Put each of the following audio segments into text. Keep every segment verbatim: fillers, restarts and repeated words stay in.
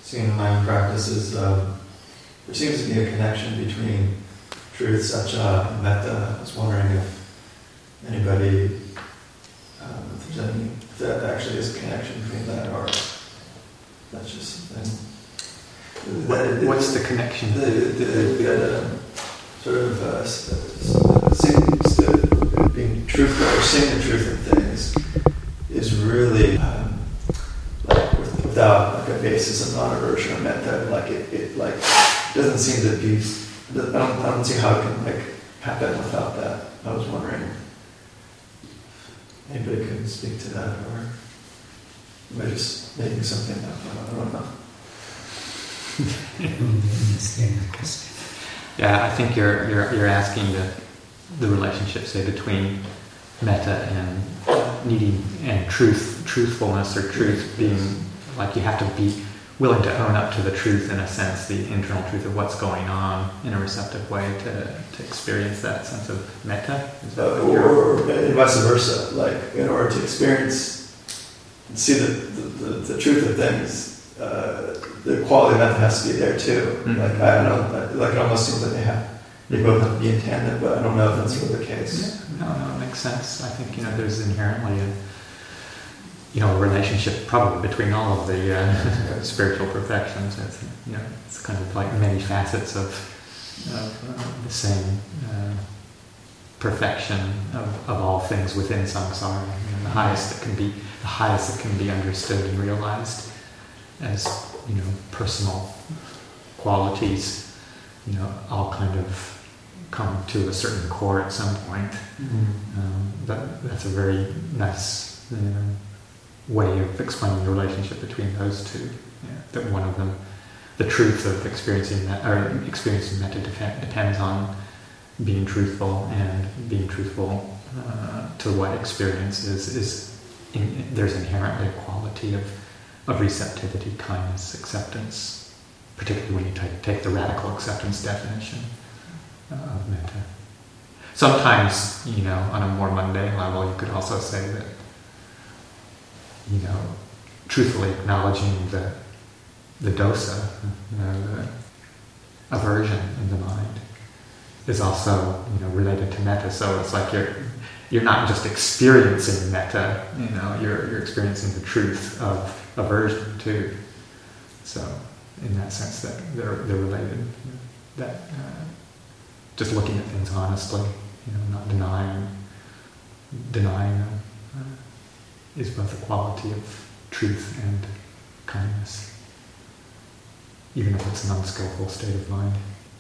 seen in my own practices, um, there seems to be a connection between truth, satcha, and metta. I was wondering if anybody, um, if there's any, if that actually is a connection between that, or that's just something. What, what's the connection? The, the, the, um, sort of uh, seems that being truthful or seeing the truth in things is really um, like with, without like a basis of non-aversion or metta. Like it, it like doesn't seem to be. I don't, I don't see how it can like happen without that. I was wondering if anybody can speak to that, or am I just making something up? I don't know. I don't understand the question. Yeah, I think you're you're you're asking the the relationship, say, between metta and needing and truth, truthfulness or truth being like you have to be willing to own up to the truth in a sense, the internal truth of what's going on in a receptive way to, to experience that sense of metta. Is that Uh, what or, you're- or vice versa. Like in order to experience, see the the, the, the truth of things. Uh, the quality of metta has to be there too. Mm-hmm. Like I don't know, like it almost seems like they have, they both have to be in tandem, but I don't know if that's really the case. Yeah, no, no, it makes sense. I think you know there's inherently a you know a relationship probably between all of the uh, spiritual perfections. It's, you know, it's kind of like many facets of, of uh, the same uh, perfection of, of all things within samsara. You know, the highest that can be, the highest that can be understood and realized as you know personal qualities, you know, all kind of come to a certain core at some point. Mm-hmm. Um, that that's a very nice you know, way of explaining the relationship between those two. Yeah, that one of them, the truth of experiencing that or experiencing metta dep- depends on being truthful, and being truthful uh, to what experience is is in, there's inherently a quality of. of receptivity, kindness, acceptance, particularly when you take, take the radical acceptance definition uh, of metta. Sometimes, you know, on a more mundane level, you could also say that, you know, truthfully acknowledging the the dosa, you know, the aversion in the mind, is also, you know, related to metta. So it's like you're you're not just experiencing metta, you know, you're you're experiencing the truth of aversion too. So, in that sense, that they're they're related. That uh, just looking at things honestly, you know, not denying denying them, uh, is both a quality of truth and kindness, even if it's an unskillful state of mind.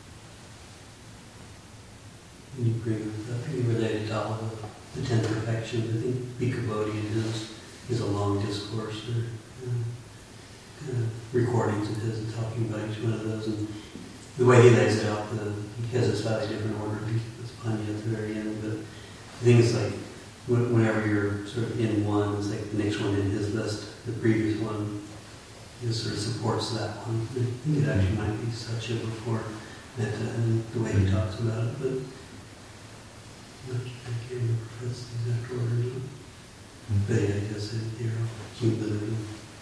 And you bring up, you related to all of the ten perfections. I think Bhikkhu in his is a long discourse or uh, uh, recordings of his talking about each one of those, and the way he lays it out, the, he has a slightly different order. It's funny at the very end, but I think it's like whenever you're sort of in one, it's like the next one in his list, the previous one, just sort of supports that one. I think it actually might be such a before metta, and the way he talks about it, but I can't remember if that's the exact order or not. But yeah, I guess it, you know, cumulative.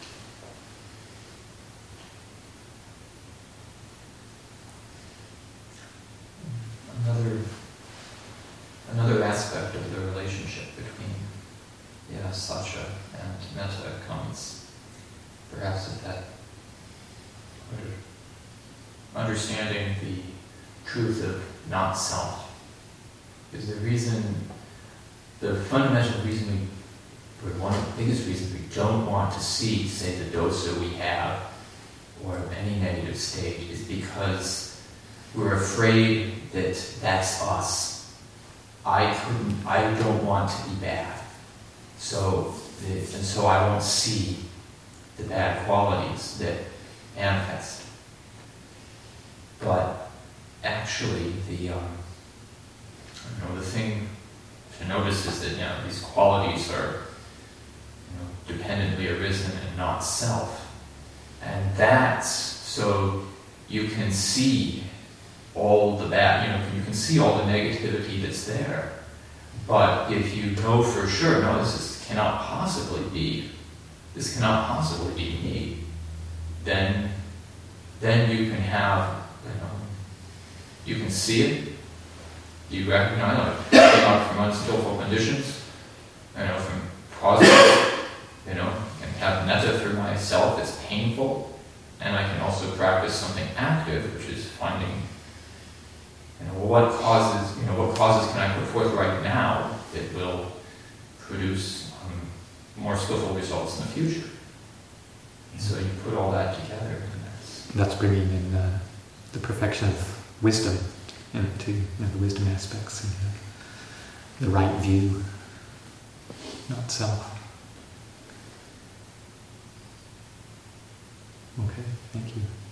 Another another aspect of the relationship between yeah, satcha and metta comes perhaps at that under, understanding the truth of not self. Is the reason, the fundamental reason we, or one of the biggest reasons we don't want to see, say, the dosa we have, or any negative state, is because we're afraid that that's us. I couldn't, I don't want to be bad. So, and so I won't see the bad qualities that manifest. But actually, the um, you know, the thing to notice is that you know these qualities are you know, dependently arisen and not self, and that's so you can see all the bad. You know, you can see all the negativity that's there. But if you know for sure, no, this is, cannot possibly be, this cannot possibly be me, then then you can have, you know, you can see it, you recognize, like, came out from unskillful conditions, you know, from positive, you know, and have metta through myself, it's painful, and I can also practice something active, which is finding, you know, well, what causes, you know, what causes can I put forth right now that will produce um, more skillful results in the future. And so you put all that together, and that's That's bringing in uh, the perfection of wisdom into, you know, the wisdom aspects and the, the right view, not self. Okay, thank you.